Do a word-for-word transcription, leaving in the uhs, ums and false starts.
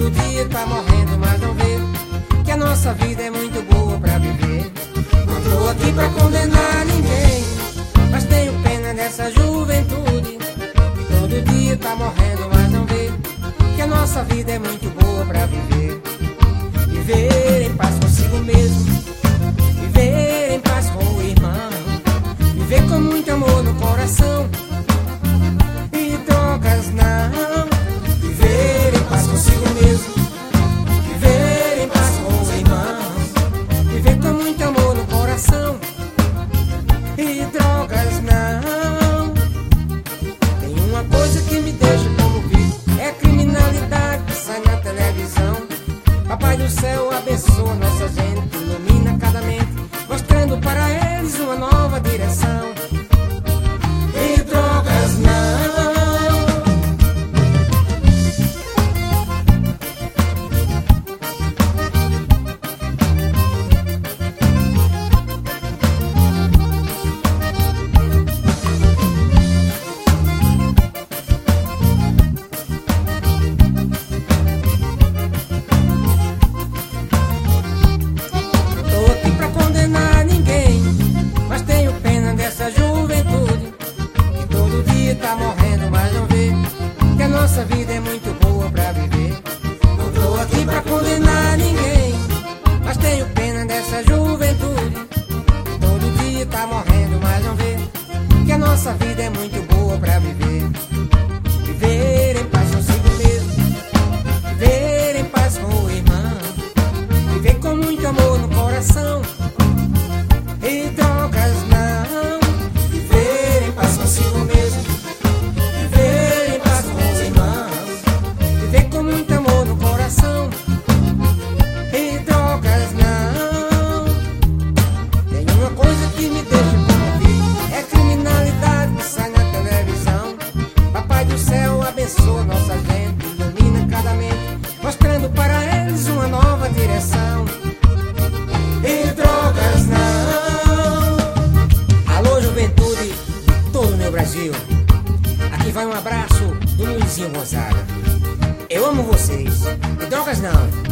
todo dia tá morrendo, mas não vê que a nossa vida é muito boa pra viver. Não tô aqui pra condenar ninguém, mas tenho pena dessa juventude que todo dia tá morrendo, mas não vê que a nossa vida é muito boa pra viver. Viver em paz consigo mesmo, viver em paz com o irmão, viver com muito amor no coração e drogas não. Viver em paz consigo mesmo, viver em paz com o irmão, viver com muito amor no coração e drogas não. Tem uma coisa que me deixa comovido, é a criminalidade que sai na televisão. Papai do céu abençoa nossa gente, ilumina cada mente, mostrando para eles uma nova direção. E drogas não. Tá morrendo, mas não vê que a nossa vida é muito boa pra viver. Não tô aqui pra condenar ninguém, mas tenho pena dessa juventude que todo dia tá morrendo, mas não vê que a nossa vida é muito boa pra viver. Viver em paz consigo mesmo, viver em paz com o irmão, viver com muito amor no coração e drogas não. Viver em paz consigo mesmo, abençoa nossa gente, ilumina cada mente, mostrando para eles uma nova direção. E drogas não. Alô, juventude de todo o meu Brasil, aqui vai um abraço do Luizinho Gonzaga. Eu amo vocês, e drogas não.